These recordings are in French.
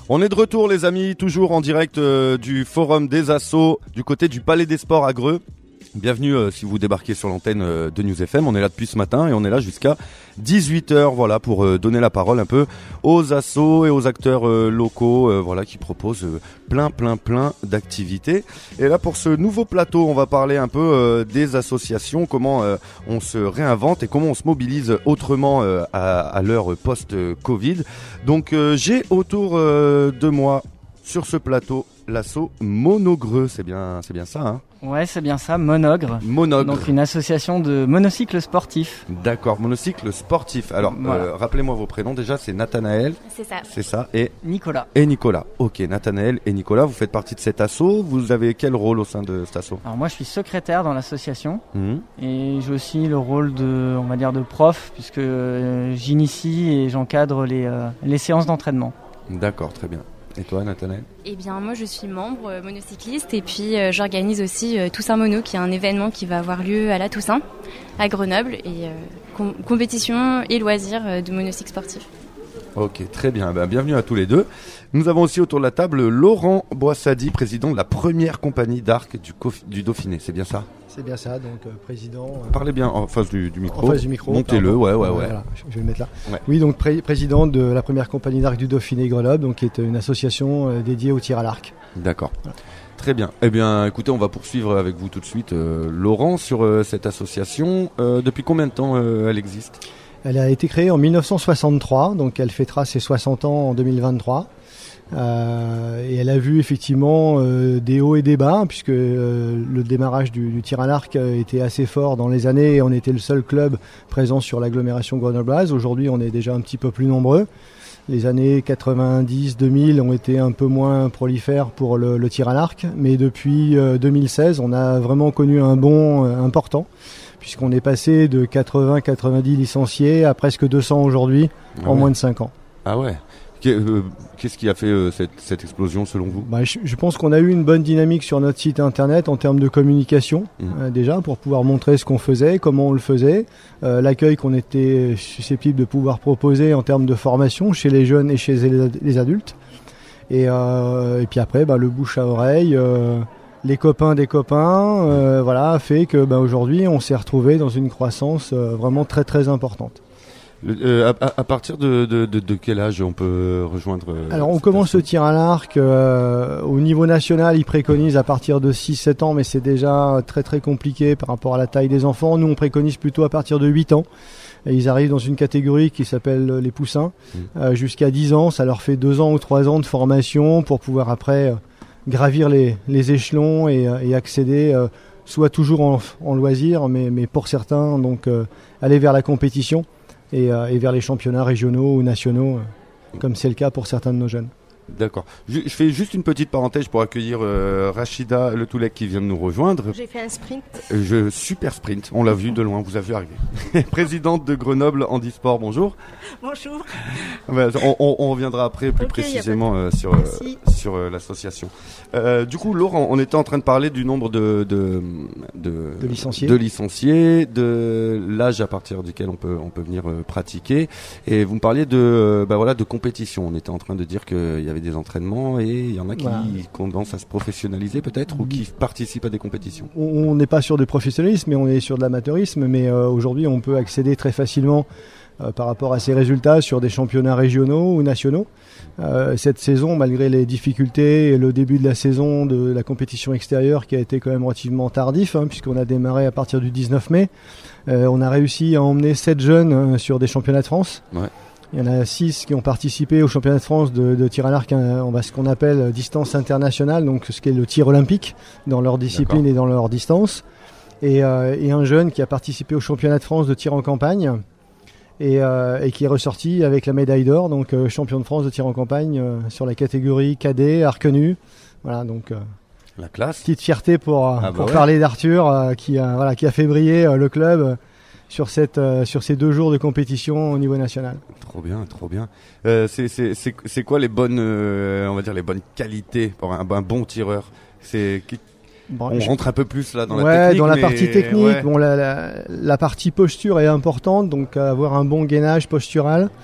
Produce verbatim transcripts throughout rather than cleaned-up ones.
On est de retour les amis, toujours en direct euh, du Forum des Assos, du côté du Palais des Sports à Greux. Bienvenue euh, si vous débarquez sur l'antenne euh, de News F M, on est là depuis ce matin et on est là jusqu'à dix-huit heures, voilà, pour euh, donner la parole un peu aux assos et aux acteurs euh, locaux, euh, voilà, qui proposent euh, plein plein plein d'activités. Et là pour ce nouveau plateau, on va parler un peu euh, des associations, comment euh, on se réinvente et comment on se mobilise autrement euh, à, à l'heure post-Covid. Donc euh, j'ai autour euh, de moi sur ce plateau l'asso Monogreux, c'est bien, c'est bien ça, hein? Ouais, c'est bien ça, Monogre. Monogre. Donc une association de monocycles sportifs. D'accord, monocycle sportif. Alors, voilà. euh, rappelez-moi vos prénoms déjà, c'est Nathanaël. C'est ça. C'est ça, et Nicolas. Et Nicolas. Ok, Nathanaël et Nicolas, vous faites partie de cet asso. Vous avez quel rôle au sein de cet asso? Alors moi, je suis secrétaire dans l'association mmh. et j'ai aussi le rôle de, on va dire, de prof, puisque euh, j'initie et j'encadre les, euh, les séances d'entraînement. D'accord, très bien. Et toi, Nathanaël? Eh bien, moi, je suis membre euh, monocycliste et puis euh, j'organise aussi euh, Toussaint Mono, qui est un événement qui va avoir lieu à la Toussaint, à Grenoble, et euh, com- compétition et loisirs euh, de monocycle sportif. Ok, très bien. Ben, bienvenue à tous les deux. Nous avons aussi autour de la table Laurent Boissadi, président de la première compagnie d'arc du, Cof- du Dauphiné. C'est bien ça? C'est bien ça, donc euh, président. Euh, Parlez bien en face du, du micro. En face du micro. Montez-le, ouais, ouais, ouais. Voilà, je vais le mettre là. Ouais. Oui, donc pré- président de la première compagnie d'arc du Dauphiné Grenoble, donc qui est une association euh, dédiée au tir à l'arc. D'accord. Voilà. Très bien. Eh bien, écoutez, on va poursuivre avec vous tout de suite, euh, Laurent, sur euh, cette association. Euh, depuis combien de temps euh, elle existe? Elle a été créée en dix-neuf cent soixante-trois, donc elle fêtera ses soixante ans en deux mille vingt-trois. Euh, et elle a vu effectivement euh, des hauts et des bas, puisque euh, le démarrage du, du tir à l'arc était assez fort dans les années et on était le seul club présent sur l'agglomération grenobloise. Aujourd'hui, on est déjà un petit peu plus nombreux. Les années quatre-vingt-dix deux mille ont été un peu moins prolifères pour le, le tir à l'arc, mais depuis euh, deux mille seize, on a vraiment connu un bond euh, important, puisqu'on est passé de quatre-vingts quatre-vingt-dix licenciés à presque deux cents aujourd'hui, ah en ouais. moins de cinq ans. Ah ouais. Qu'est-ce qui a fait euh, cette, cette explosion selon vous? bah, je, je pense qu'on a eu une bonne dynamique sur notre site internet en termes de communication, mmh. euh, déjà pour pouvoir montrer ce qu'on faisait, comment on le faisait, euh, l'accueil qu'on était susceptible de pouvoir proposer en termes de formation chez les jeunes et chez les, les adultes. Et, euh, et puis après, bah, le bouche à oreille, euh, les copains des copains, euh, voilà, fait que bah, aujourd'hui on s'est retrouvé dans une croissance euh, vraiment très très importante. Euh, à, à partir de, de, de, de quel âge on peut rejoindre euh, Alors on commence le tir à l'arc euh, au niveau national, ils préconisent à partir de six sept ans, mais c'est déjà très très compliqué par rapport à la taille des enfants. Nous on préconise plutôt à partir de huit ans. Et ils arrivent dans une catégorie qui s'appelle les poussins, mmh. euh, jusqu'à dix ans. Ça leur fait deux ans ou trois ans de formation pour pouvoir après euh, gravir les, les échelons et, et accéder euh, soit toujours en, en loisir, mais, mais pour certains donc euh, aller vers la compétition. Et, euh, et vers les championnats régionaux ou nationaux, euh, comme c'est le cas pour certains de nos jeunes. D'accord. Je, je fais juste une petite parenthèse pour accueillir euh, Rachida Le Toulec qui vient de nous rejoindre. J'ai fait un sprint. Euh, je, super sprint, on l'a vu de loin, vous avez vu arriver. Présidente de Grenoble Handisport, bonjour. Bonjour. Ouais, on, on, on reviendra après plus okay, précisément euh, sur, euh, sur euh, l'association. Euh, du coup, Laurent, on était en train de parler du nombre de, de, de, de licenciés, de, licenciés, de l'âge à partir duquel on peut, on peut venir euh, pratiquer. Et vous me parliez de, euh, bah voilà, de compétition. On était en train de dire qu'il y avait des entraînements et il y en a qui voilà. commencent à se professionnaliser peut-être mmh. ou qui participent à des compétitions. On n'est pas sur du professionnalisme, mais on est sur de l'amateurisme. Mais euh, aujourd'hui, on peut accéder très facilement euh, par rapport à ces résultats sur des championnats régionaux ou nationaux. Euh, cette saison, malgré les difficultés et le début de la saison de la compétition extérieure qui a été quand même relativement tardif, hein, puisqu'on a démarré à partir du dix-neuf mai, euh, on a réussi à emmener sept jeunes euh, sur des championnats de France. Ouais. Il y en a six qui ont participé au championnat de France de, de tir à l'arc, on va ce qu'on appelle distance internationale, donc ce qui est le tir olympique dans leur discipline D'accord. et dans leur distance. Et, euh, et un jeune qui a participé au championnat de France de tir en campagne et, euh, et qui est ressorti avec la médaille d'or, donc euh, champion de France de tir en campagne euh, sur la catégorie cadet, arc nu. Voilà, donc euh, la classe. Petite fierté pour, ah bah pour ouais. parler d'Arthur euh, qui, a, voilà, qui a fait briller euh, le club. Euh, sur cette euh, sur ces deux jours de compétition au niveau national. Trop bien, trop bien. Euh, c'est c'est c'est c'est quoi les bonnes euh, on va dire les bonnes qualités pour un, un bon tireur? C'est bon, on je... rentre un peu plus là dans ouais, la technique. dans la mais... partie technique. Ouais. Bon, la, la la partie posture est importante, donc avoir un bon gainage postural.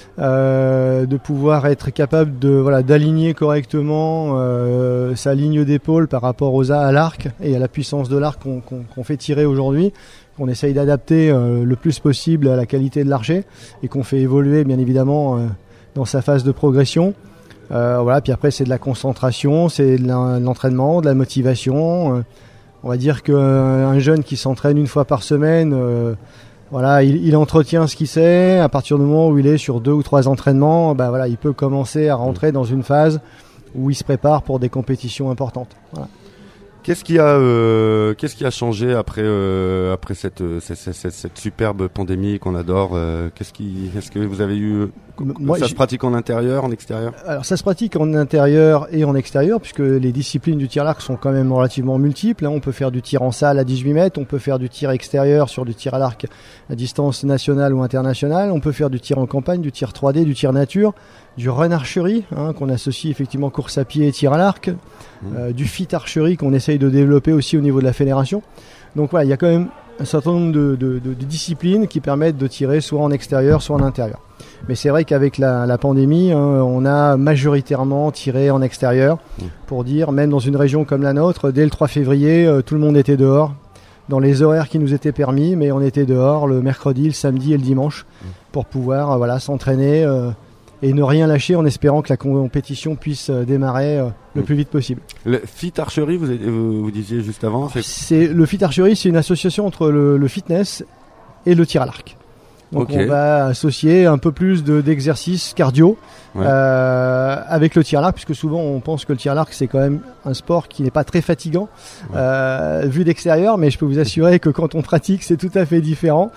euh, de pouvoir être capable de voilà d'aligner correctement euh, sa ligne d'épaule par rapport aux à l'arc et à la puissance de l'arc qu'on, qu'on, qu'on fait tirer aujourd'hui, qu'on essaye d'adapter euh, le plus possible à la qualité de l'archer et qu'on fait évoluer bien évidemment euh, dans sa phase de progression. Euh, voilà, puis après c'est de la concentration, c'est de l'entraînement, de la motivation. Euh, on va dire qu'un jeune qui s'entraîne une fois par semaine, euh, voilà, il, il entretient ce qu'il sait. À partir du moment où il est sur deux ou trois entraînements, bah voilà, il peut commencer à rentrer dans une phase où il se prépare pour des compétitions importantes. Voilà. Qu'est-ce qui a, euh, qu'est-ce qui a changé après, euh, après cette, cette, cette, cette superbe pandémie qu'on adore euh, Qu'est-ce qui, est-ce que vous avez eu Moi, ça j'ai... se pratique en intérieur, en extérieur? Alors ça se pratique en intérieur et en extérieur puisque les disciplines du tir à l'arc sont quand même relativement multiples. Hein. On peut faire du tir en salle à dix-huit mètres, on peut faire du tir extérieur sur du tir à l'arc à distance nationale ou internationale, on peut faire du tir en campagne, du tir trois D, du tir nature, du run archerie hein, qu'on associe effectivement course à pied et tir à l'arc, mmh. euh, du fit archerie qu'on essaye de développer aussi au niveau de la fédération. Donc voilà, il y a quand même un certain nombre de, de, de, de disciplines qui permettent de tirer soit en extérieur, soit en intérieur. Mais c'est vrai qu'avec la, la pandémie, hein, on a majoritairement tiré en extérieur mmh. pour dire, même dans une région comme la nôtre, dès le trois février, euh, tout le monde était dehors, dans les horaires qui nous étaient permis, mais on était dehors le mercredi, le samedi et le dimanche mmh. pour pouvoir euh, voilà, s'entraîner euh, et ne rien lâcher en espérant que la compétition puisse euh, démarrer euh, le mmh. plus vite possible. Le fit archerie, vous, vous, vous disiez juste avant c'est... C'est, le fit archerie, c'est une association entre le, le fitness et le tir à l'arc. Donc okay. on va associer un peu plus de, d'exercices cardio ouais. euh, avec le tir à l'arc, puisque souvent on pense que le tir à l'arc c'est quand même un sport qui n'est pas très fatigant ouais. euh, vu d'extérieur, mais je peux vous assurer que quand on pratique c'est tout à fait différent.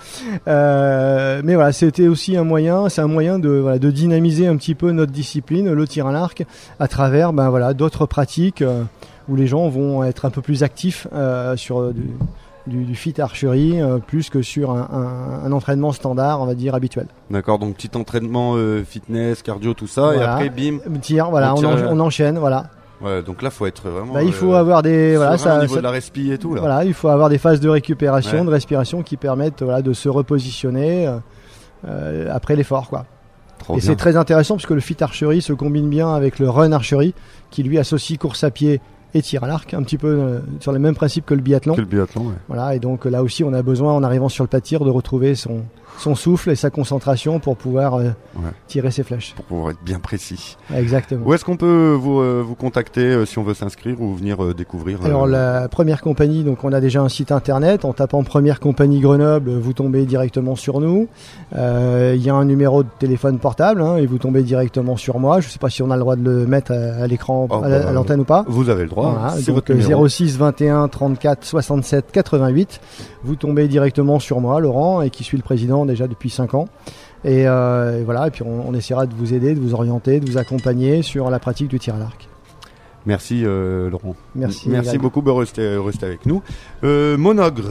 Euh, mais voilà, c'était aussi un moyen, c'est un moyen de, voilà, de dynamiser un petit peu notre discipline, le tir à l'arc, à travers ben voilà d'autres pratiques euh, où les gens vont être un peu plus actifs euh, sur euh, du, Du, du fit archerie euh, plus que sur un, un, un entraînement standard, on va dire habituel. D'accord, donc petit entraînement euh, fitness, cardio, tout ça, voilà. Et après bim. Tir, voilà, on, tire, on, en, on enchaîne, voilà. Ouais, donc là faut être vraiment. Bah, il faut euh, avoir des voilà ça. Au niveau ça, de la respi et tout là. Voilà, il faut avoir des phases de récupération, ouais. de respiration qui permettent voilà de se repositionner euh, euh, après l'effort quoi. Trop et bien. C'est très intéressant parce que le fit archerie se combine bien avec le run archerie qui lui associe course à pied et tir à l'arc, un petit peu euh, sur les mêmes principes que le biathlon. Que le biathlon, ouais. Voilà, et donc là aussi, on a besoin, en arrivant sur le pas de tir, de retrouver son, son souffle et sa concentration pour pouvoir euh, ouais. tirer ses flèches. Pour pouvoir être bien précis. Exactement. Où est-ce qu'on peut vous, euh, vous contacter euh, si on veut s'inscrire ou venir euh, découvrir euh... Alors, la première compagnie, donc on a déjà un site internet. En tapant Première Compagnie Grenoble, vous tombez directement sur nous. Il euh, y a un numéro de téléphone portable hein, et vous tombez directement sur moi. Je ne sais pas si on a le droit de le mettre à, à l'écran, oh, à, la, bah, à l'antenne ou pas. Vous avez le droit. Voilà, c'est donc votre numéro. zéro six vingt et un trente-quatre soixante-sept quatre-vingt-huit. Vous tombez directement sur moi, Laurent, et qui suis le président déjà depuis cinq ans. Et, euh, et voilà, et puis on, on essaiera de vous aider, de vous orienter, de vous accompagner sur la pratique du tir à l'arc. Merci euh, Laurent. Merci. Merci beaucoup de rester, rester avec nous. Euh, monogre.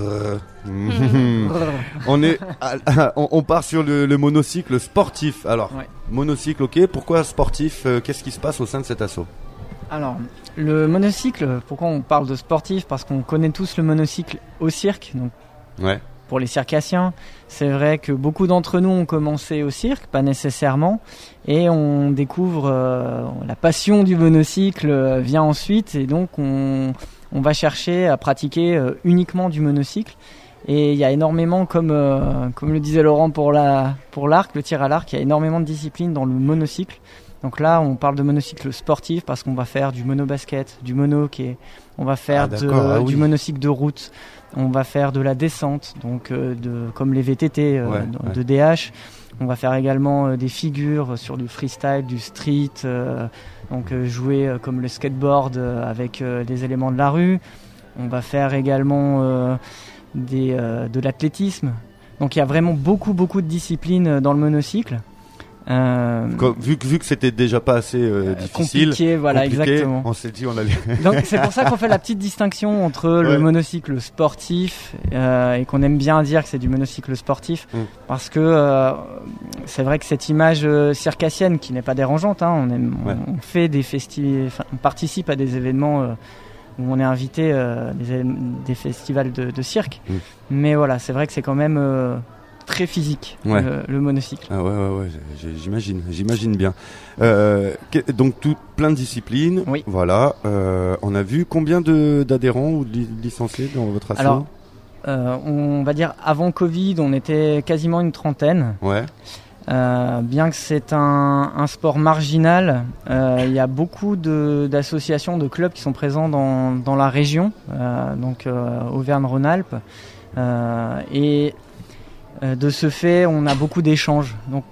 on est, on, on part sur le, le monocycle sportif. Alors, ouais. monocycle, ok. Pourquoi sportif euh, Qu'est-ce qui se passe au sein de cet assaut? Alors, le monocycle, pourquoi on parle de sportif? Parce qu'on connaît tous le monocycle au cirque. Donc, ouais. Pour les circassiens, c'est vrai que beaucoup d'entre nous ont commencé au cirque, pas nécessairement, et on découvre euh, la passion du monocycle euh, vient ensuite, et donc on, on va chercher à pratiquer euh, uniquement du monocycle. Et il y a énormément, comme, euh, comme le disait Laurent pour, la, pour l'arc, le tir à l'arc, il y a énormément de disciplines dans le monocycle. Donc là, on parle de monocycle sportif parce qu'on va faire du monobasket, du mono-hockey, on va faire ah, de, ah, oui. du monocycle de route, on va faire de la descente, donc euh, de, comme les V T T euh, ouais, de, ouais. de D H. On va faire également euh, des figures sur du freestyle, du street, euh, donc euh, jouer euh, comme le skateboard euh, avec euh, des éléments de la rue. On va faire également euh, des, euh, de l'athlétisme. Donc il y a vraiment beaucoup, beaucoup de disciplines dans le monocycle. Euh, Comme, vu, vu que c'était déjà pas assez euh, difficile, compliqué, voilà, compliqué, exactement. On s'est dit on allait. Donc c'est pour ça qu'on fait la petite distinction entre ouais. le monocycle sportif euh, et qu'on aime bien dire que c'est du monocycle sportif, mm. parce que euh, c'est vrai que cette image euh, circassienne qui n'est pas dérangeante, hein, on, aime, ouais. on, on fait des festi- on participe à des événements euh, où on est invité euh, des, des festivals de, de cirque, mm. mais voilà, c'est vrai que c'est quand même euh, très physique, Ouais. le, le monocycle. Ah ouais, ouais, ouais, j'ai- j'imagine, j'imagine bien. Euh, que- donc tout, plein de disciplines. Oui. Voilà. Euh, on a vu combien de, d'adhérents ou de li- licenciés dans votre asso? Alors, euh, on va dire avant Covid, on était quasiment une trentaine. Ouais. Euh, bien que c'est un, un sport marginal, euh, il y a beaucoup de, d'associations, de clubs qui sont présents dans, dans la région, euh, donc euh, Auvergne-Rhône-Alpes. Euh, et euh, de ce fait, on a beaucoup d'échanges. Donc,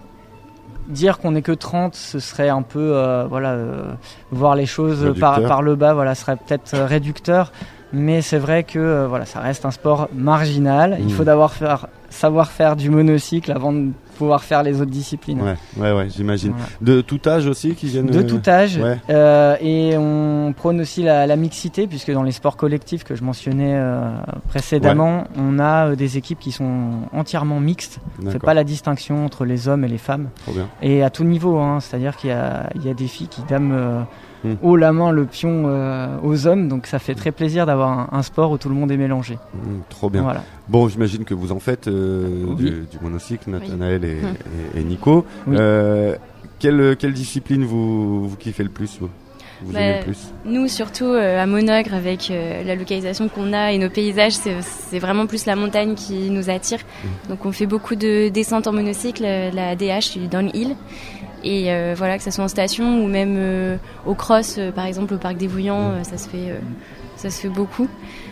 dire qu'on n'est que trente, ce serait un peu, euh, voilà, euh, voir les choses par, Réducteur. par le bas, voilà, serait peut-être euh, réducteur. Mais c'est vrai que euh, voilà, ça reste un sport marginal. Mmh. Il faut d'abord faire, savoir faire du monocycle avant de pouvoir faire les autres disciplines. Ouais, ouais, ouais, j'imagine. Voilà. De tout âge aussi qui viennent. De euh, tout âge. Ouais. Euh, et on prône aussi la, la mixité, puisque dans les sports collectifs que je mentionnais euh, précédemment, on a euh, des équipes qui sont entièrement mixtes. On fait D'accord. pas la distinction entre les hommes et les femmes. Trop bien. Et à tout niveau, hein, c'est-à-dire qu'il y a, il y a des filles qui dament euh, Hmm. haut la main le pion euh, aux hommes, donc ça fait très plaisir d'avoir un, un sport où tout le monde est mélangé. Mmh, trop bien. Voilà. Bon, j'imagine que vous en faites euh, Oui. du, du monocycle, Nathanaël et, Hum. et, et Nico. Oui. Euh, quelle, quelle discipline vous, vous kiffez le plus, vous, vous Bah, aimez le plus? Nous, surtout euh, à Monogre, avec euh, la localisation qu'on a et nos paysages, c'est, c'est vraiment plus la montagne qui nous attire. Mmh. Donc on fait beaucoup de descentes en monocycle, euh, la D H, du downhill. Et euh, voilà, que ce soit en station ou même euh, au cross, euh, par exemple au parc des Bouillants, euh, ça se fait, euh, ça se fait beaucoup.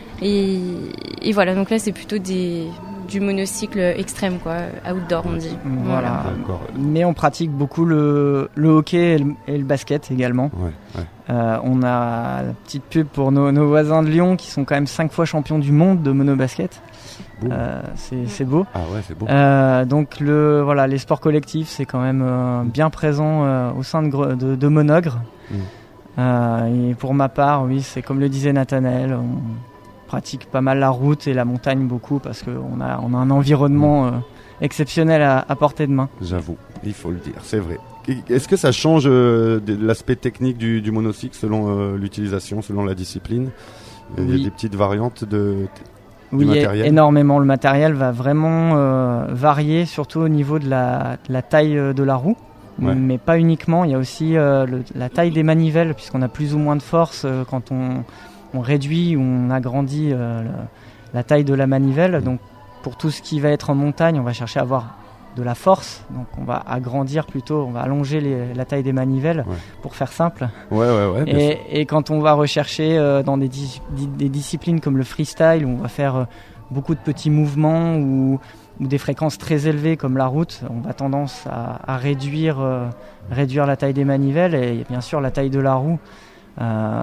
Et, et voilà, donc là c'est plutôt des, du monocycle extrême, quoi, outdoor on dit. Voilà. D'accord. Mais on pratique beaucoup le, le hockey et le, et le basket également. Ouais, ouais. Euh, on a la petite pub pour nos, nos voisins de Lyon qui sont quand même cinq fois champions du monde de monobasket. Boum. Euh, c'est, c'est beau. Ah ouais, c'est beau. Euh, donc le, voilà, les sports collectifs, c'est quand même euh, bien présent euh, au sein de, Gre- de, de Monogre. Mm. Euh, et pour ma part, oui, c'est comme le disait Nathanaël, on pratique pas mal la route et la montagne beaucoup parce qu'on a, on a un environnement euh, exceptionnel à, à portée de main. J'avoue, il faut le dire, c'est vrai. Est-ce que ça change euh, de l'aspect technique du, du monocycle selon euh, l'utilisation, selon la discipline? Il y a Oui. des petites variantes de... Oui, Du é- matériel. énormément. Le matériel va vraiment euh, varier, surtout au niveau de la, de la taille euh, de la roue. Ouais. Mais pas uniquement, il y a aussi euh, le- la taille des manivelles, puisqu'on a plus ou moins de force euh, quand on, on réduit ou on agrandit euh, le- la taille de la manivelle. Donc pour tout ce qui va être en montagne, on va chercher à avoir de la force. Donc on va agrandir plutôt, on va allonger les- la taille des manivelles, Ouais. pour faire simple. Ouais, ouais, ouais. bien sûr. Et, et quand on va rechercher euh, dans des, dis- di- des disciplines comme le freestyle, où on va faire euh, beaucoup de petits mouvements ou, ou des fréquences très élevées comme la route, on va tendance à, à réduire, euh, réduire la taille des manivelles et bien sûr la taille de la roue. Euh,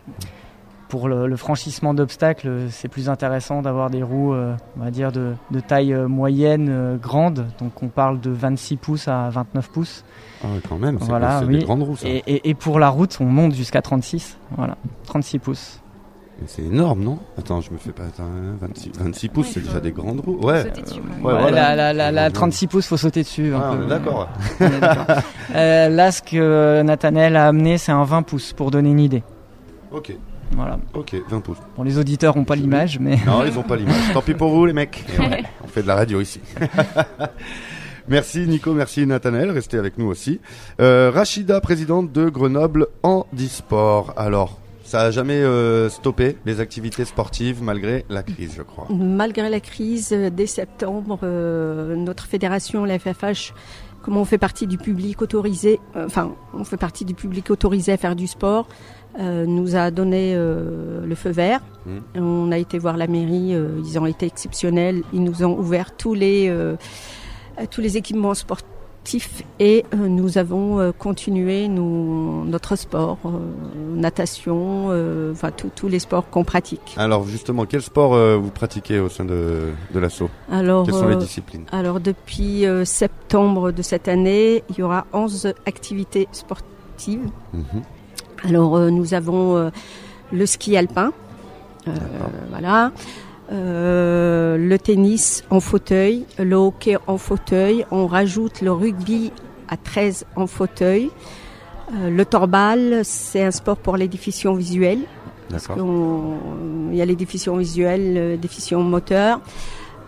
pour le, le franchissement d'obstacles, c'est plus intéressant d'avoir des roues, euh, on va dire, de, de taille euh, moyenne, euh, grande. Donc on parle de vingt-six pouces à vingt-neuf pouces. Ah ouais, quand même, c'est, Voilà, c'est oui. des grandes roues, ça. Et, et, et pour la route, on monte jusqu'à trente-six. Voilà, trente-six pouces. Mais c'est énorme, non? Attends, je me fais pas... Attends, vingt-six, vingt-six pouces, Ouais, c'est faut- déjà des grandes roues. Faut Ouais. sauter dessus, quoi. Ouais, Ouais, voilà. la, la, la, la trente-six pouces, faut sauter dessus. un Ah, peu. on est d'accord. On est d'accord. Euh, là, ce que Nathanaël a amené, c'est un vingt pouces, pour donner une idée. Ok, Voilà. ok, vingt pouces. Bon, les auditeurs n'ont pas l'image, mais... Non, ils ont pas l'image. Tant pis pour vous, les mecs. Et ouais, on fait de la radio ici. Merci Nico, merci Nathanaël, restez avec nous aussi. Euh, Rachida, présidente de Grenoble Handisport. Alors, ça a jamais euh, stoppé les activités sportives malgré la crise, je crois. Malgré la crise, euh, dès septembre, euh, notre fédération, la F F H, comme on fait partie du public autorisé, euh, enfin, on fait partie du public autorisé à faire du sport, euh, nous a donné euh, le feu vert. Mmh. On a été voir la mairie, euh, ils ont été exceptionnels, ils nous ont ouvert tous les euh, tous les équipements sportifs et euh, nous avons euh, continué nous, notre sport, euh, natation, euh, enfin tous tous les sports qu'on pratique. Alors justement, quel sport euh, vous pratiquez au sein de, de l'asso? Alors, Quelles sont les euh, disciplines? Alors depuis euh, septembre de cette année, il y aura onze activités sportives. Mhm. Alors euh, nous avons euh, le ski alpin, euh, D'accord. voilà, euh, le tennis en fauteuil, le hockey en fauteuil. On rajoute le rugby à treize en fauteuil. Euh, le torbal, c'est un sport pour les déficients visuels. Parce D'accord. qu'il y a les déficients visuels, les déficients moteurs.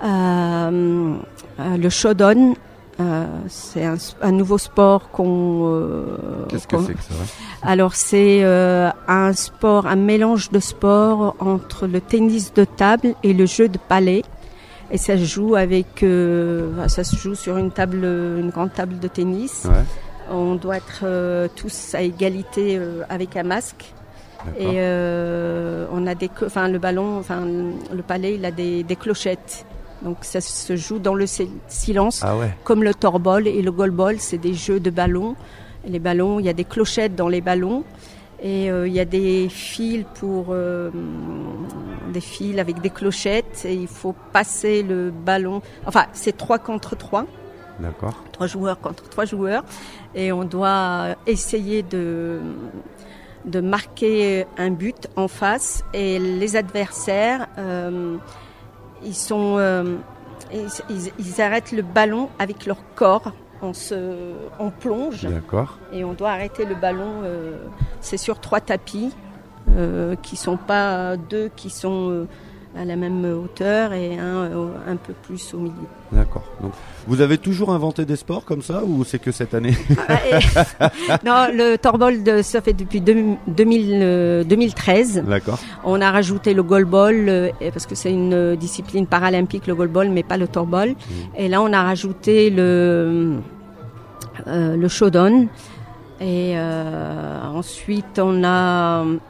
Euh, euh, le Shodan, euh, c'est un, un nouveau sport qu'on... Euh, Qu'est-ce qu'on... que c'est que ça? Alors c'est euh, un sport, un mélange de sport entre le tennis de table et le jeu de palais. Et ça se joue avec, euh, ça se joue sur une table, une grande table de tennis. Ouais. On doit être euh, tous à égalité euh, avec un masque. D'accord. Et euh, on a des, enfin le ballon, enfin le palais, il a des, des clochettes. Donc ça se joue dans le silence, Ah ouais. comme le torball et le goalball, c'est des jeux de ballons. Les ballons, il y a des clochettes dans les ballons et euh, il y a des fils pour euh, des fils avec des clochettes et il faut passer le ballon. Enfin, c'est trois contre trois. D'accord. Trois joueurs contre trois joueurs et on doit essayer de de marquer un but en face et les adversaires euh, ils sont euh, ils, ils arrêtent le ballon avec leur corps, on se on plonge. D'accord. Et on doit arrêter le ballon, euh, c'est sur trois tapis euh, qui sont pas deux qui sont euh, à la même hauteur et un euh, un peu plus au milieu. D'accord. Donc, vous avez toujours inventé des sports comme ça ou c'est que cette année? Ah, et, non, le torball, de, ça fait depuis deux mille, euh, deux mille treize. D'accord. On a rajouté le goalball euh, parce que c'est une discipline paralympique, le goalball, mais pas le torball. Mmh. Et là, on a rajouté le euh, le shodan. Et euh, ensuite, on a euh,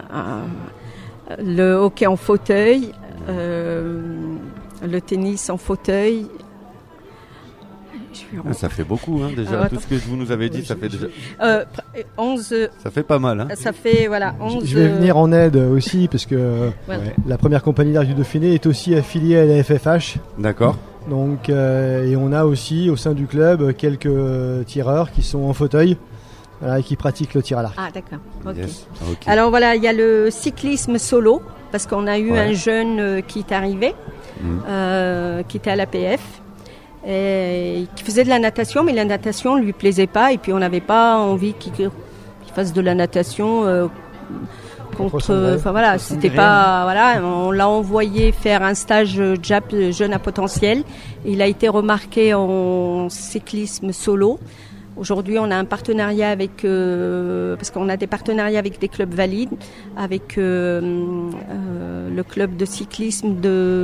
le hockey en fauteuil, euh, le tennis en fauteuil. Ah, ça fait beaucoup, hein, déjà. Ah, tout ce que vous nous avez dit, oui, ça fait déjà. Euh, onze. Ça fait pas mal, hein. Ça fait, voilà, onze. Je vais venir en aide aussi, parce que voilà. ouais, la première compagnie d'arc du Dauphiné est aussi affiliée à la F F H. D'accord. Donc, euh, et on a aussi au sein du club quelques tireurs qui sont en fauteuil. Voilà, et qui pratiquent le tir à l'arc. Ah, d'accord. Okay. Yes. Okay. Alors voilà, il y a le cyclisme solo, parce qu'on a eu ouais. un jeune euh, qui est arrivé, mmh. euh, qui était à l'A P F, et qui faisait de la natation, mais la natation ne lui plaisait pas, et puis on n'avait pas envie qu'il, qu'il fasse de la natation euh, contre. Enfin voilà, c'était pas. Voilà, on l'a envoyé faire un stage J A P jeune à potentiel. Il a été remarqué en cyclisme solo. Aujourd'hui, on a un partenariat avec, euh, parce qu'on a des partenariats avec des clubs valides, avec euh, euh, le club de cyclisme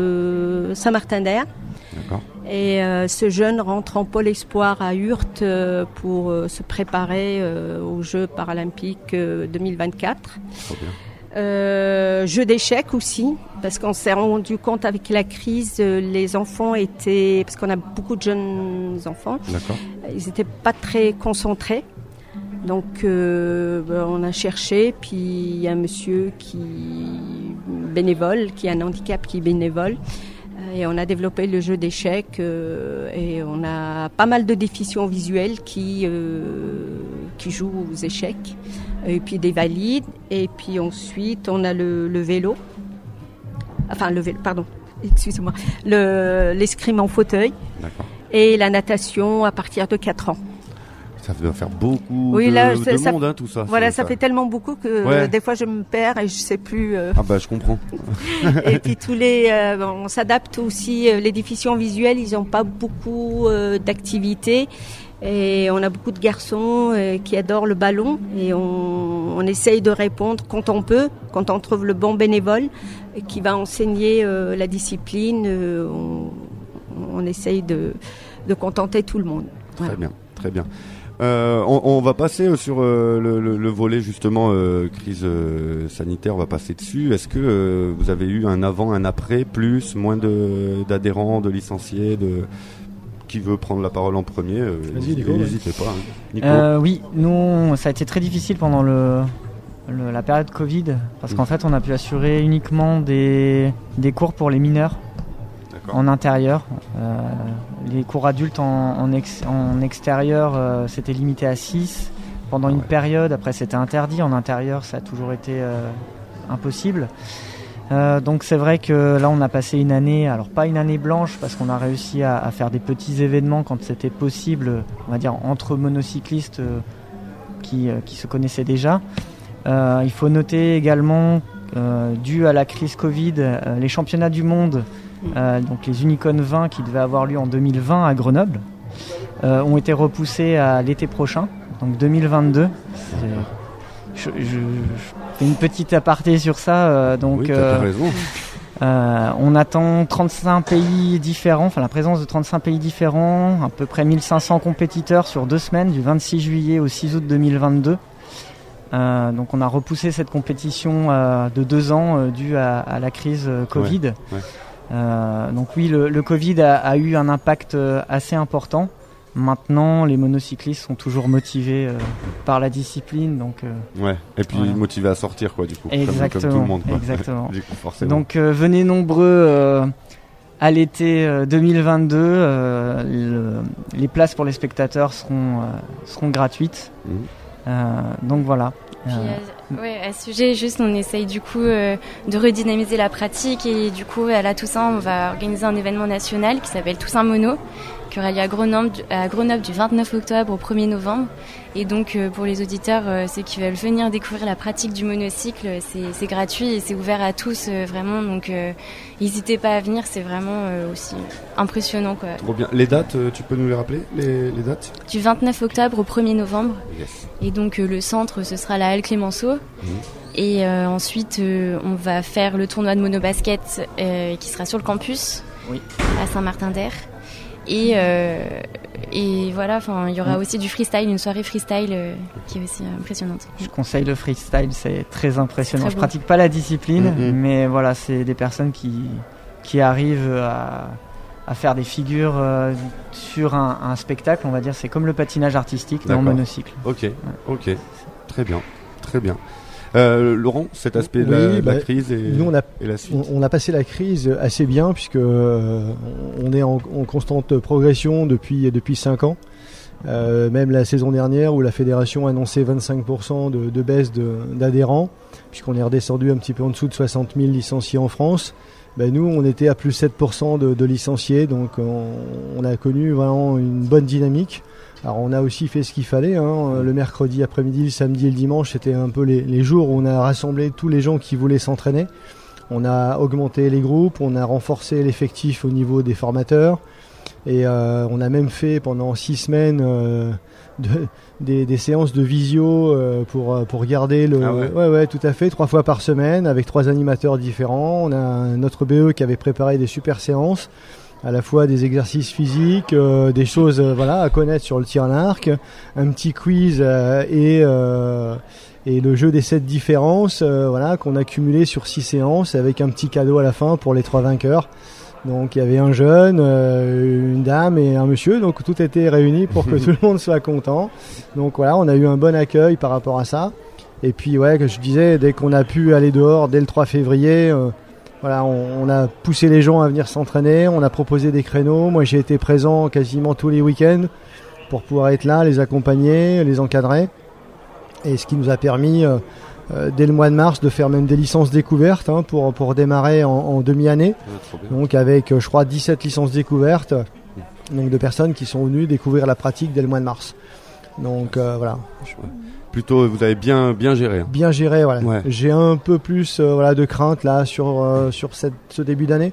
de Saint-Martin-d'Air. D'accord. Et euh, ce jeune rentre en pôle espoir à Hurte euh, pour euh, se préparer euh, aux Jeux paralympiques euh, deux mille vingt-quatre. Trop bien. Euh, jeu d'échecs aussi, parce qu'on s'est rendu compte avec la crise, euh, les enfants étaient, parce qu'on a beaucoup de jeunes enfants, D'accord. Ils n'étaient pas très concentrés. Donc euh, ben, on a cherché, puis il y a un monsieur qui bénévole, qui a un handicap, qui est bénévole, euh, et on a développé le jeu d'échecs, euh, et on a pas mal de déficients visuels qui euh, qui jouent aux échecs. Et puis des valides, et puis ensuite on a le, le vélo, enfin le vélo, pardon, excusez-moi, le, l'escrime en fauteuil. D'accord. Et la natation à partir de quatre ans. Ça doit faire beaucoup oui, de, là, de ça, monde, hein, tout ça. Voilà, ça, ça fait tellement beaucoup que ouais. euh, des fois je me perds et je sais plus. Euh... Ah bah je comprends. Et puis tous les, euh, on s'adapte aussi. Euh, les déficients visuels, ils n'ont pas beaucoup euh, d'activités. Et on a beaucoup de garçons euh, qui adorent le ballon et on, on essaye de répondre quand on peut, quand on trouve le bon bénévole qui va enseigner euh, la discipline, euh, on, on essaye de, de contenter tout le monde. Voilà. Très bien, très bien. Euh, on, on va passer sur euh, le, le, le volet justement euh, crise euh, sanitaire, on va passer dessus. Est-ce que euh, vous avez eu un avant, un après, plus, moins de, d'adhérents, de licenciés, de... Qui veut prendre la parole en premier? euh, Vas-y, Nico. N'hésitez pas. Hein. Nico. Euh, oui, nous, ça a été très difficile pendant le, le, la période Covid, parce mmh. qu'en fait, on a pu assurer uniquement des, des cours pour les mineurs. D'accord. En intérieur. Euh, les cours adultes en, en, ex, en extérieur, euh, c'était limité à six. Pendant ah, une ouais. période, après, c'était interdit. En intérieur, ça a toujours été euh, impossible. Euh, donc c'est vrai que là on a passé une année, alors pas une année blanche parce qu'on a réussi à, à faire des petits événements quand c'était possible, on va dire entre monocyclistes euh, qui, euh, qui se connaissaient déjà. Euh, il faut noter également, euh, dû à la crise Covid, euh, les championnats du monde Euh, donc les Unicon vingt qui devaient avoir lieu en deux mille vingt à Grenoble euh, ont été repoussés à l'été prochain, donc deux mille vingt-deux. Je, je, je fais une petite aparté sur ça. Euh, donc, oui, t'as euh, raison. Euh, on attend trente-cinq pays différents, enfin la présence de trente-cinq pays différents, à peu près mille cinq cents compétiteurs sur deux semaines, du vingt-six juillet au six août deux mille vingt-deux. Euh, donc on a repoussé cette compétition euh, de deux ans euh, due à, à la crise euh, Covid. Ouais, ouais. Euh, donc oui, le, le Covid a, a eu un impact euh, assez important. Maintenant, les monocyclistes sont toujours motivés euh, par la discipline, donc. Euh, ouais. Et puis voilà. Motivés à sortir, quoi, du coup. Exactement. Comme, comme tout le monde, quoi. Exactement. Du coup, forcément. Donc euh, venez nombreux euh, à l'été euh, deux mille vingt-deux. Euh, le, les places pour les spectateurs seront euh, seront gratuites. Mmh. Euh, donc voilà. Puis, euh, ouais, à ce sujet, juste on essaye du coup euh, de redynamiser la pratique et du coup à la Toussaint on va organiser un événement national qui s'appelle Toussaint Mono, qui aura lieu à Grenoble, à Grenoble du vingt-neuf octobre au premier novembre. Et donc euh, pour les auditeurs, euh, ceux qui veulent venir découvrir la pratique du monocycle, c'est, c'est gratuit et c'est ouvert à tous euh, vraiment. Donc euh, n'hésitez pas à venir, c'est vraiment euh, aussi impressionnant, quoi. Trop bien. Les dates, euh, tu peux nous les rappeler, les, les dates ? Du vingt-neuf octobre au premier novembre. Yes. Et donc euh, le centre, ce sera la Halle Clémenceau. Mmh. Et euh, ensuite, euh, on va faire le tournoi de monobasket euh, qui sera sur le campus, oui, à Saint-Martin-d'Air. Et, euh, et voilà, enfin, il y aura aussi du freestyle, une soirée freestyle euh, qui est aussi impressionnante. Je conseille le freestyle, c'est très impressionnant. Très je bon. pratique pas la discipline, mm-hmm. mais voilà, c'est des personnes qui, qui arrivent à, à faire des figures euh, sur un, un spectacle, on va dire. C'est comme le patinage artistique, mais en monocycle. Ok, ouais. ok, très bien, très bien. Euh, Laurent, cet aspect de oui, la, bah, la crise et, nous on a, et la suite. On, on a passé la crise assez bien puisque euh, on est en, en constante progression depuis depuis cinq ans. Euh, même la saison dernière où la fédération a annoncé vingt-cinq pour cent de, de baisse de, d'adhérents, puisqu'on est redescendu un petit peu en dessous de soixante mille licenciés en France. Ben nous, on était à plus sept pour cent de, de licenciés, donc on, on a connu vraiment une bonne dynamique. Alors on a aussi fait ce qu'il fallait, hein. Le mercredi après-midi, le samedi et le dimanche, c'était un peu les, les jours où on a rassemblé tous les gens qui voulaient s'entraîner. On a augmenté les groupes, on a renforcé l'effectif au niveau des formateurs et euh, on a même fait pendant six semaines euh, de, des, des séances de visio euh, pour, pour garder le... Ah ouais. ouais, ouais, tout à fait, trois fois par semaine avec trois animateurs différents. On a notre B E qui avait préparé des super séances, à la fois des exercices physiques, euh, des choses euh, voilà, à connaître sur le tir à l'arc, un petit quiz euh, et, euh, et le jeu des sept différences euh, voilà, qu'on a cumulé sur six séances avec un petit cadeau à la fin pour les trois vainqueurs. Donc il y avait un jeune, euh, une dame et un monsieur, donc tout était réuni pour que tout le monde soit content. Donc voilà, on a eu un bon accueil par rapport à ça. Et puis ouais, que je disais, dès qu'on a pu aller dehors dès le trois février, euh, voilà, on, on a poussé les gens à venir s'entraîner, on a proposé des créneaux. Moi, j'ai été présent quasiment tous les week-ends pour pouvoir être là, les accompagner, les encadrer. Et ce qui nous a permis, euh, euh, dès le mois de mars, de faire même des licences découvertes hein, pour, pour démarrer en, en demi-année. Ouais, donc avec, je crois, dix-sept licences découvertes, donc de personnes qui sont venues découvrir la pratique dès le mois de mars. Donc euh, voilà. Plutôt, vous avez bien bien géré. Hein. Bien géré, voilà. Ouais. J'ai un peu plus euh, voilà de crainte là sur euh, sur cette, ce début d'année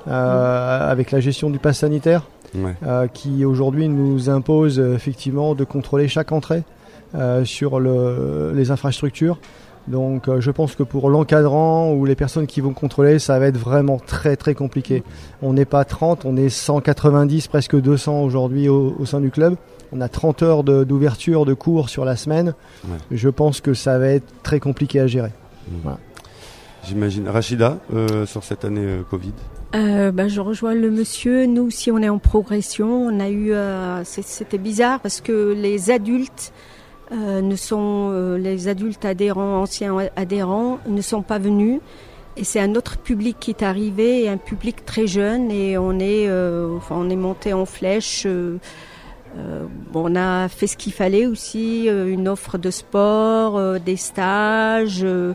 euh, mmh. avec la gestion du pass sanitaire ouais. euh, qui aujourd'hui nous impose euh, effectivement de contrôler chaque entrée euh, sur le, les infrastructures. Donc euh, je pense que pour l'encadrant ou les personnes qui vont contrôler, ça va être vraiment très très compliqué. On n'est pas trente, on est cent quatre-vingt-dix, presque deux cents aujourd'hui au, au sein du club. On a trente heures de, d'ouverture de cours sur la semaine. Ouais. Je pense que ça va être très compliqué à gérer. Mmh. Voilà. J'imagine. Rachida, euh, sur cette année euh, Covid euh, bah, je rejoins le monsieur. Nous aussi, on est en progression. On a eu, euh, c'était bizarre parce que les adultes euh, ne sont, euh, les adultes adhérents, anciens adhérents, ne sont pas venus. Et c'est un autre public qui est arrivé, et un public très jeune. Et on est, euh, enfin, on est monté en flèche. Euh, Euh, bon, on a fait ce qu'il fallait aussi, euh, une offre de sport, euh, des stages, euh,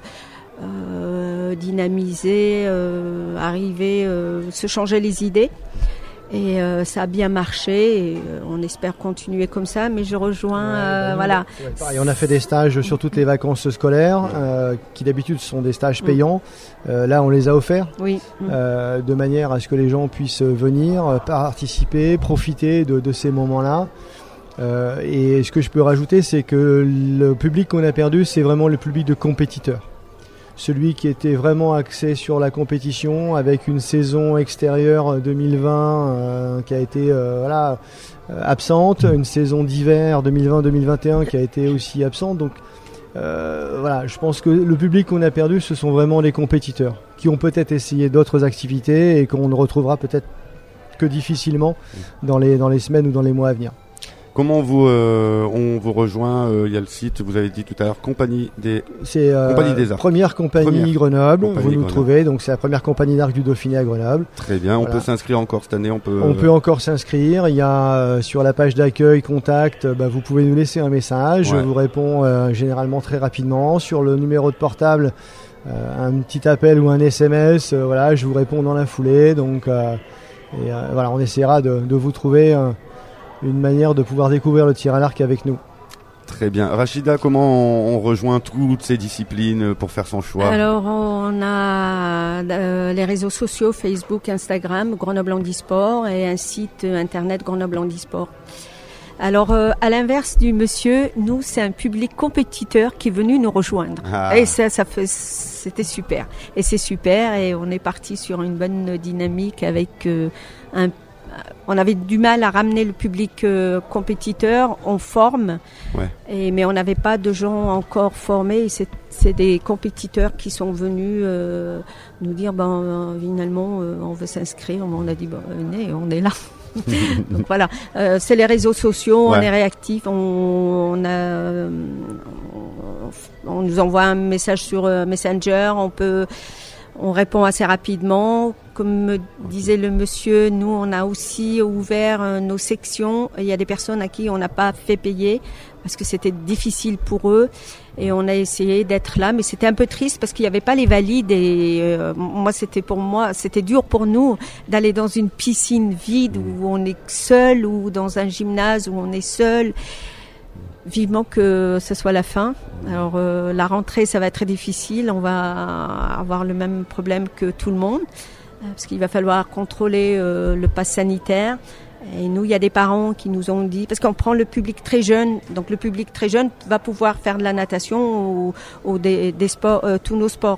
euh, dynamiser, euh, arriver, euh, se changer les idées. Et euh, ça a bien marché et euh, on espère continuer comme ça, mais je rejoins, ouais, euh, bah, voilà. Ouais, pareil, on a fait des stages sur toutes les vacances scolaires, euh, qui d'habitude sont des stages payants. Euh, là, on les a offerts, oui. euh, de manière à ce que les gens puissent venir, participer, profiter de, de ces moments-là. Euh, et ce que je peux rajouter, c'est que le public qu'on a perdu, c'est vraiment le public de compétiteurs. Celui qui était vraiment axé sur la compétition, avec une saison extérieure deux mille vingt euh, qui a été euh, voilà, euh, absente, une saison d'hiver deux mille vingt deux mille vingt et un qui a été aussi absente. Donc euh, voilà, je pense que le public qu'on a perdu, ce sont vraiment les compétiteurs qui ont peut-être essayé d'autres activités et qu'on ne retrouvera peut-être que difficilement dans les, dans les semaines ou dans les mois à venir. Comment vous, euh, on vous rejoint? Il euh, y a le site, vous avez dit tout à l'heure, Compagnie des, c'est, euh, compagnie des Arts. Première compagnie première. Grenoble, compagnie vous nous Grenoble. Trouvez, donc c'est la première compagnie d'arc du Dauphiné à Grenoble. Très bien, voilà. On peut s'inscrire encore cette année, on peut... On euh... peut encore s'inscrire, il y a euh, sur la page d'accueil, contact, bah, vous pouvez nous laisser un message, ouais. Je vous réponds euh, généralement très rapidement. Sur le numéro de portable, euh, un petit appel ou un S M S, euh, voilà, je vous réponds dans la foulée, donc euh, et, euh, voilà, on essaiera de, de vous trouver... Euh, une manière de pouvoir découvrir le tir à l'arc avec nous. Très bien. Rachida, comment on, on rejoint toutes ces disciplines pour faire son choix? Alors, on a euh, les réseaux sociaux, Facebook, Instagram, Grenoble Handisport et un site internet Grenoble Handisport. Alors, euh, à l'inverse du monsieur, nous, c'est un public compétiteur qui est venu nous rejoindre. Ah. Et ça, ça fait, c'était super. Et c'est super et on est parti sur une bonne dynamique avec euh, un On avait du mal à ramener le public euh, compétiteur, on forme, ouais. et, mais on n'avait pas de gens encore formés. C'est, c'est des compétiteurs qui sont venus euh, nous dire, ben, euh, finalement, euh, on veut s'inscrire. On a dit, ben, venez, on est là. Donc voilà, euh, c'est les réseaux sociaux, ouais. On est réactifs, on, on, a, on, on nous envoie un message sur euh, Messenger, on peut... On répond assez rapidement. Comme me disait le monsieur, nous, on a aussi ouvert euh, nos sections. Il y a des personnes à qui on n'a pas fait payer parce que c'était difficile pour eux. Et on a essayé d'être là, mais c'était un peu triste parce qu'il n'y avait pas les valides. Et euh, moi, c'était pour moi, c'était dur pour nous d'aller dans une piscine vide où on est seul ou dans un gymnase où on est seul. Vivement que ce soit la fin. Alors euh, la rentrée, ça va être très difficile. On va avoir le même problème que tout le monde euh, parce qu'il va falloir contrôler euh, le pass sanitaire. Et nous, il y a des parents qui nous ont dit, parce qu'on prend le public très jeune, donc le public très jeune va pouvoir faire de la natation ou, ou des, des sports, euh, tous nos sports.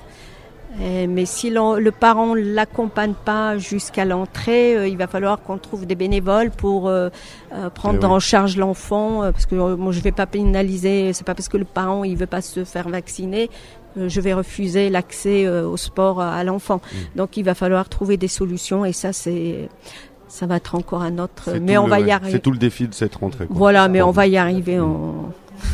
Et, mais si le parent ne l'accompagne pas jusqu'à l'entrée, euh, il va falloir qu'on trouve des bénévoles pour euh, euh, prendre oui. en charge l'enfant. Euh, parce que euh, moi, je ne vais pas pénaliser, c'est pas parce que le parent il veut pas se faire vacciner, euh, je vais refuser l'accès euh, au sport à, à l'enfant. Mmh. Donc il va falloir trouver des solutions et ça c'est... Ça va être encore un autre, c'est mais on le, va y arriver. C'est tout le défi de cette rentrée. Quoi. Voilà, mais on va y arriver. En...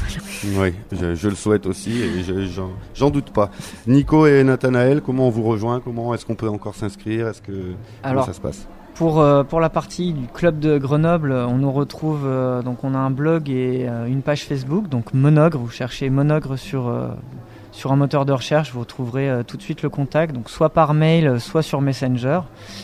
Oui, je, je le souhaite aussi et je, j'en, j'en doute pas. Nico et Nathanaël, comment on vous rejoint? Comment est-ce qu'on peut encore s'inscrire? Est-ce que Alors, comment ça se passe? Pour euh, pour la partie du club de Grenoble, on nous retrouve euh, donc on a un blog et euh, une page Facebook, donc Monogre. Vous cherchez Monogre sur euh, sur un moteur de recherche, vous retrouverez euh, tout de suite le contact, donc soit par mail, soit sur Messenger.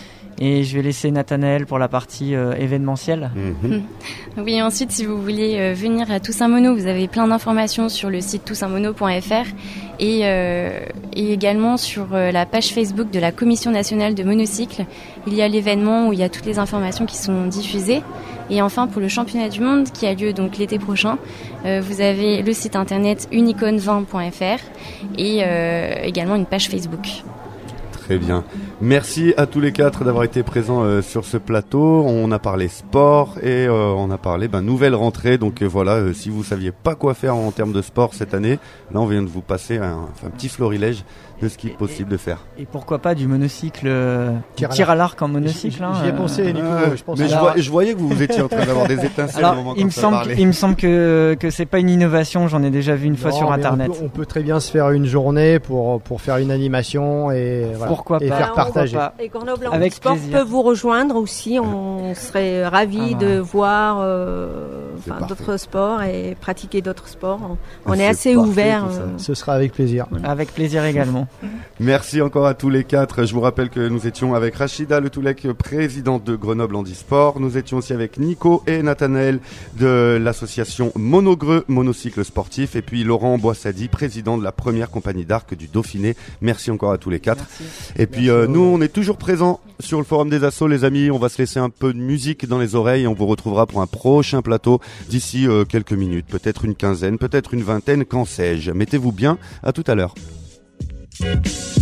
Et je vais laisser Nathanaël pour la partie euh, événementielle. Mmh. Oui, ensuite, si vous voulez euh, venir à Toussaint Mono, vous avez plein d'informations sur le site toussaint mono point f r et, euh, et également sur euh, la page Facebook de la Commission nationale de monocycle. Il y a l'événement où il y a toutes les informations qui sont diffusées. Et enfin, pour le championnat du monde qui a lieu donc l'été prochain, euh, vous avez le site internet unicone vingt point f r et euh, également une page Facebook. Très bien. Merci à tous les quatre d'avoir été présents euh, sur ce plateau. On a parlé sport et euh, on a parlé ben, nouvelle rentrée. Donc euh, voilà, euh, si vous saviez pas quoi faire en termes de sport cette année, là on vient de vous passer un, un petit florilège de ce qui est possible de faire. Et pourquoi pas du monocycle, euh, tir, tir à l'arc en monocycle. J'y, j'y ai pensé, Nico. Euh, je pense mais alors, je, vois, je voyais que vous, vous étiez en train d'avoir des étincelles alors, au moment il me semble, il me semble que que c'est pas une innovation. J'en ai déjà vu une non, fois sur internet. On peut, on peut très bien se faire une journée pour pour faire une animation et voilà, pourquoi et pas. faire on partager. Pas. Et Grenoble Avec Handisport plaisir. peut vous rejoindre aussi. On serait ravis Ah bah. de voir euh, C'est enfin, parfait. d'autres sports et pratiquer d'autres sports. On, on C'est est assez parfait, ouvert. tout ça. euh, Ce sera avec plaisir. Avec plaisir également. Merci encore à tous les quatre. Je vous rappelle que nous étions avec Rachida Le Toulek, présidente de Grenoble Handisport. Nous étions aussi avec Nico et Nathanaël de l'association Monogreux Monocycle Sportif. Et puis Laurent Boissadi, président de la première compagnie d'arc du Dauphiné. Merci encore à tous les quatre. Merci. Et puis euh, nous, on est toujours présents sur le Forum des Assos, les amis. On va se laisser un peu de musique dans les oreilles. On vous retrouvera pour un prochain plateau d'ici euh, quelques minutes, peut-être une quinzaine, peut-être une vingtaine, qu'en sais-je. Mettez-vous bien. À tout à l'heure. Thank you.